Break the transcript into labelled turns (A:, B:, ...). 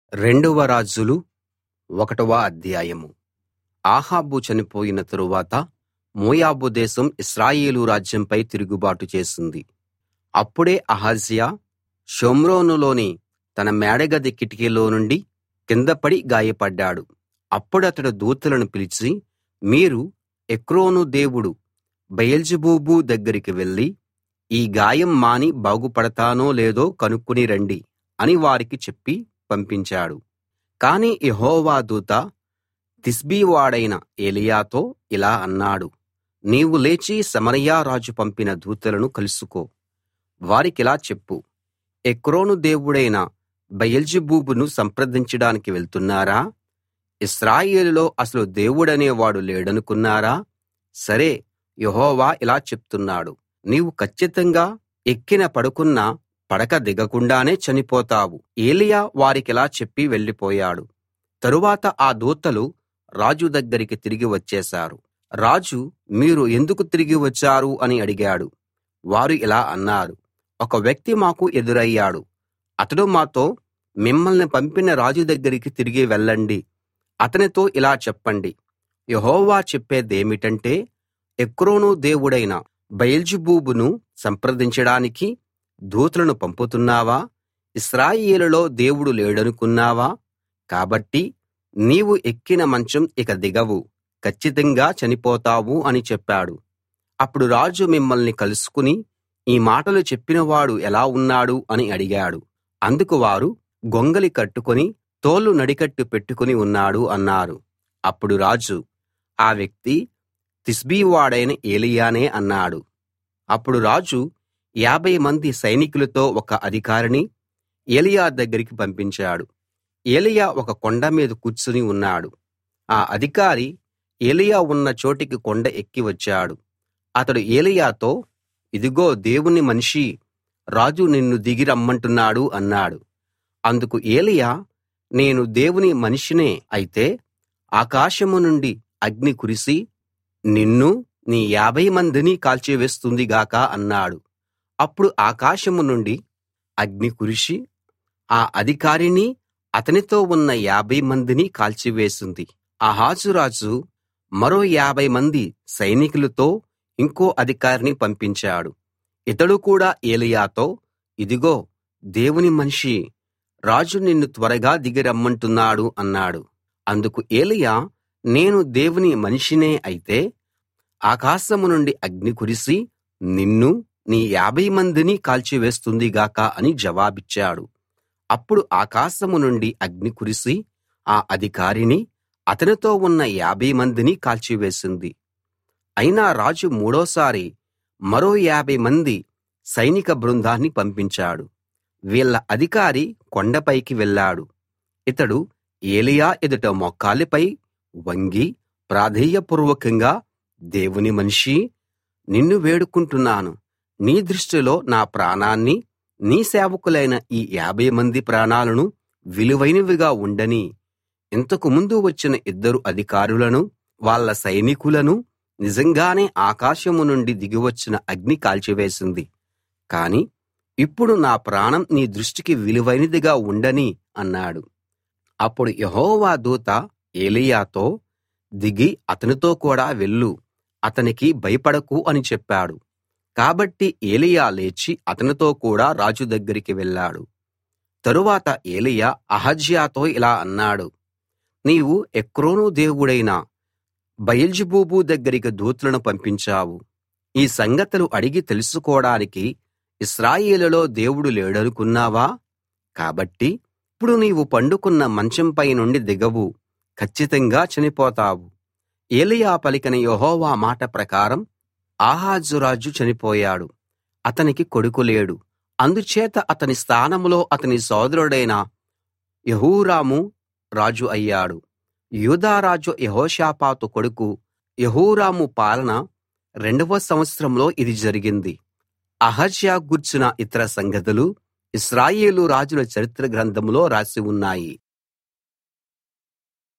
A: రెండవ రాజులు 1వ అధ్యాయం. ఆహాబు చనిపోయిన తరువాత మోయాబు దేశం ఇశ్రాయేలు రాజ్యంపై తిరుగుబాటు చేసింది. అప్పుడే అహజ్యా షోమ్రోనులోని తన మేడగది కిటికీలో నుండి కింద పడి గాయపడ్డాడు. అప్పుడతడు దూతలను పిలిచి, మీరు ఎక్రోను దేవుడు బయల్జెబూబు దగ్గరికి వెళ్లి ఈ గాయం మాని బాగుపడతానో లేదో కనుక్కుని రండి అని వారికి చెప్పి పంపించాడు. కాని యెహోవా దూత తిష్బీ వాడైన ఏలీయాతో ఇలా అన్నాడు, నీవు లేచి సమరయ రాజు పంపిన దూతలను కలుసుకో. వారికిలా చెప్పు, ఎక్రోను దేవుడైన బయల్జెబూబును సంప్రదించడానికి వెళ్తున్నారా? ఇశ్రాయేలులో అసలు దేవుడనేవాడు లేడనుకున్నారా? సరే, యెహోవా ఇలా చెప్తున్నాడు, నీవు కచ్చితంగా ఎక్కిన పడుకున్న పడక దిగకుండానే చనిపోతావు. ఏలీయా వారికిలా చెప్పి వెళ్ళిపోయాడు. తరువాత ఆ దూతలు రాజు దగ్గరికి తిరిగి వచ్చేశారు. రాజు, మీరు ఎందుకు తిరిగి వచ్చారు అని అడిగాడు. వారు ఇలా అన్నారు, ఒక వ్యక్తి మాకు ఎదురయ్యాడు. అతడు మాతో, మిమ్మల్ని పంపిన రాజు దగ్గరికి తిరిగి వెళ్ళండి. అతనితో ఇలా చెప్పండి, యెహోవా చెప్పేదేమిటంటే, ఎక్రోను దేవుడైన బయల్జెబూబును సంప్రదించడానికి దూతలను పంపుతున్నావా? ఇశ్రాయేలులో దేవుడు లేడనుకున్నావా? కాబట్టి నీవు ఎక్కిన మంచం ఇక దిగవు, కచ్చితంగా చనిపోతావు అని చెప్పాడు. అప్పుడు రాజు మిమ్మల్ని కలుసుకుని ఈ మాటలు చెప్పినవాడు ఎలా ఉన్నాడు అని అడిగాడు. అందుకు వారు, గొంగలి కట్టుకుని తోలు నడికట్టు పెట్టుకుని ఉన్నాడు అన్నారు. అప్పుడు రాజు, ఆ వ్యక్తి తిష్బీ వాడైన ఏలీయానే అన్నాడు. అప్పుడు రాజు 50 మంది సైనికులతో ఒక అధికారిని ఏలీయా దగ్గరికి పంపించాడు. ఏలీయా ఒక కొండ మీద కూర్చుని ఉన్నాడు. ఆ అధికారి ఏలీయా ఉన్న చోటికి కొండ ఎక్కి వచ్చాడు. అతడు ఏలీయాతో, ఇదిగో దేవుని మనిషీ, రాజు నిన్ను దిగి రమ్మంటున్నాడు అన్నాడు. అందుకు ఏలీయా, నేను దేవుని మనిషినే అయితే ఆకాశం నుండి అగ్ని కురిసి నిన్నూ నీ 50 మందిని కాల్చివేస్తుంది గాక అన్నాడు. అప్పుడు ఆకాశం నుండి అగ్ని కురిసి ఆ అధికారిని అతనితో ఉన్న 50 మందిని కాల్చివేసింది. ఆహాజు రాజు మరో 50 మంది సైనికులతో ఇంకో అధికారిని పంపించాడు. ఇతడు కూడా ఏలీయాతో, ఇదిగో దేవుని మనిషీ, రాజు నిన్ను త్వరగా దిగి రమ్మంటున్నాడు అన్నాడు. అందుకు ఏలీయా, నేను దేవుని మనిషినే అయితే ఆకాశం నుండి అగ్ని కురిసి నిన్నూ నీ 50 మందిని కాల్చివేస్తుంది గాక అని జవాబిచ్చాడు. అప్పుడు ఆకాశం నుండి అగ్ని కురిసి ఆ అధికారిని అతనితో ఉన్న 50 మందిని కాల్చివేసింది. అయినా రాజు మూడోసారి మరో 50 మంది సైనిక బృందాన్ని పంపించాడు. వీళ్ళ అధికారి కొండపైకి వెళ్ళాడు. ఇతడు ఏలీయా ఎదుట మోకాళ్ళపై వంగి ప్రాధేయపూర్వకంగా, దేవుని మనిషీ, నిన్ను వేడుకుంటున్నాను, నీ దృష్టిలో నా ప్రాణాన్ని, నీ సేవకులైన ఈ 50 మంది ప్రాణాలను విలువైనవిగా ఉండనీ. ఇంతకు ముందు వచ్చిన 2 అధికారులను, వాళ్ళ సైనికులను నిజంగానే ఆకాశం నుండి దిగివచ్చిన అగ్ని కాల్చివేసింది. కాని ఇప్పుడు నా ప్రాణం నీ దృష్టికి విలువైనదిగా ఉండనీ అన్నాడు. అప్పుడు యెహోవా దూత ఏలీయాతో, దిగి అతనితో కూడా వెళ్ళు, అతనికి భయపడకు అని చెప్పాడు. కాబట్టి ఏలీయా లేచి అతనితో కూడా రాజు దగ్గరికి వెళ్ళాడు. తరువాత ఏలీయా అహజ్యాతో ఇలా అన్నాడు, నీవు ఎక్రోను దేవుడైన బయల్జెబూబు దగ్గరికి దూతలను పంపించావు. ఈ సంగతులు అడిగి తెలుసుకోడానికి ఇశ్రాయేలులో దేవుడు లేడనుకున్నావా? కాబట్టి ఇప్పుడు నీవు పండుకున్న మంచంపై నుండి దిగవు, కచ్చితంగా చనిపోతావు. ఏలీయా పలికిన యెహోవా మాట ప్రకారం ఆహాజు రాజు చనిపోయాడు. అతనికి కొడుకు లేడు. అందుచేత అతని స్థానంలో అతని సోదరుడైన యెహోరాము రాజు అయ్యాడు. యూదా రాజు యెహోషాపాతు కొడుకు యెహోరాము పాలన 2వ సంవత్సరంలో ఇది జరిగింది. అహజ్యా గూర్చిన ఇతర సంగతులు ఇశ్రాయేలు రాజుల చరిత్ర గ్రంథంలో రాసి ఉన్నాయి.